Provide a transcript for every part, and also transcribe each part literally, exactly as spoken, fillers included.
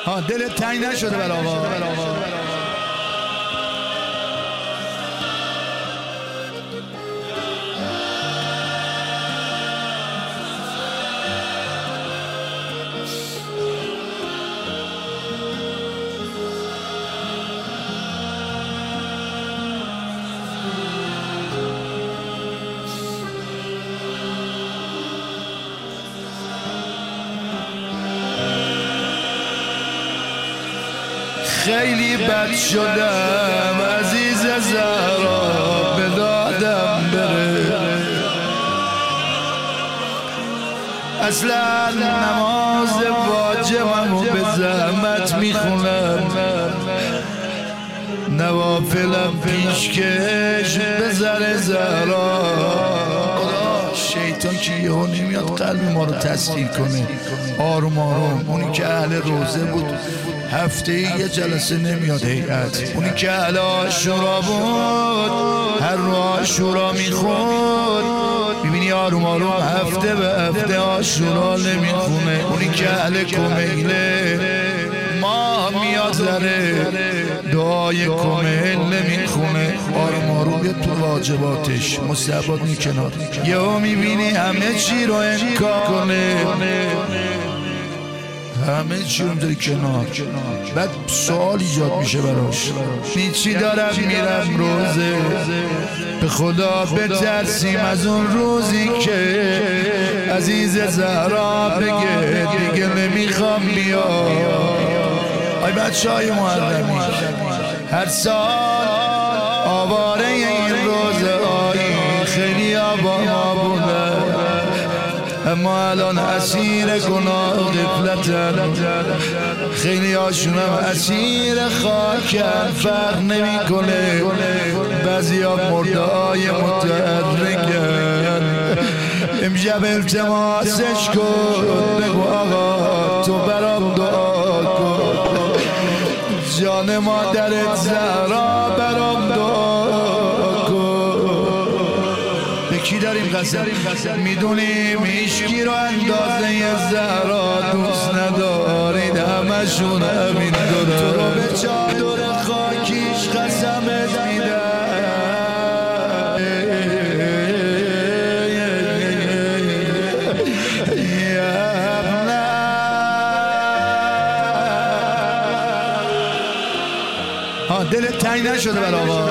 ها دلت تنگ نشده برای آقا؟ خیلی بد شدم عزیز زهرا به دادم بره، اصلا نماز واجبمو به زحمت میخونم، نوافلم پیشکش به زر زهرا. شیطان که یهو نمیاد قلب ما رو تسخیر کنه آروم آروم. اونی که اهل روزه بود هفته یه جلسه نمیاد هیئت، اونی که اهل عاشورا بود هر رو عاشورا میخوند، میبینی آروم آروم هفته به هفته عاشورا نمیخونه. اونی که اهل کمیله ماه میاد زره دعای کمیل نمیخونه، آروم آروم بیاد تو واجباتش مستحبات می کنار. یهو میبینی همه چی رو انکار کنه، همه چی رو میذاری کنار، بعد سوال ایجاد میشه براش، نیچی دارم میرم روزه، به خدا بترسیم از اون روزی که عزیز زهرا بگه دیگه نمیخوام بیام. ای بچه های محرمی هر سال آواره این روزه آیی خیلی با ما بوده، اما الان اسیر گناه غفلتن، خیلی هاشونم اسیر خاکن، فرق نمی کنه، بعضی ها مرده های متحرکن. امشب التماسش کن بگو آقا تو برام دعا کن، جان مادرت زهرا برام دعا کن. به کی داریم قسم؟ میدونیم هیچکی رو اندازه زهرا دوست ندارید، همشون همین دارن، تو رو به چادر خاکیش قسمت میدن. ها دلت تنگ نشده برای آقا؟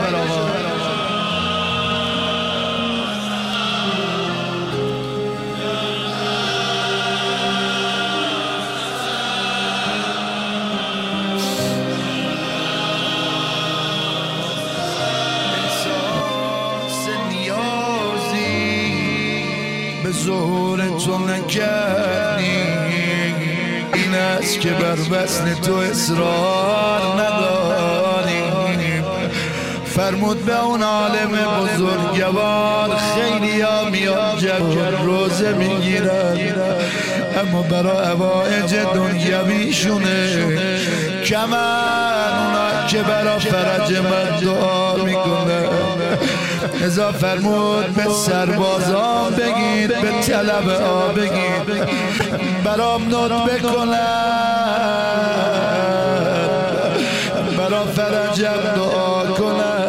به ظهور تو نکردی، این است که بر وصل تو اصرار نداریم. فرمود به اون عالم بزرگوار خیلی ها میان جب روزه میگیرن، اما برای حوائج دنیویشونه کمن، اونا که برای فرج من دعا میکنن. ازا فرمود به سربازان بگید به طلب ها بگید برام نوت بکنن، برا فرجم دعا کنن.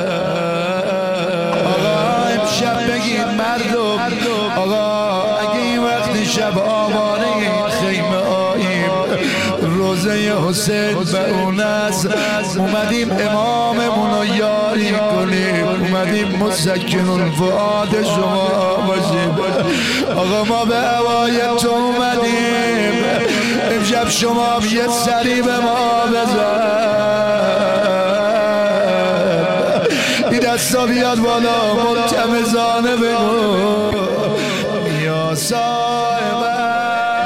آقا امشب بگید مردم، آقا اگه این وقت شب آواره این خیمه آییم روزه حسین به اون است، اومدیم اماممون رو یاری کنیم، اومدیم مسکن الفؤاد شما باشیم. آقا ما به هوای تو اومدیم، امشب شما یه سری به ما بزن، این دستا بیاد بالا ملتمسانه بگو یا صاحب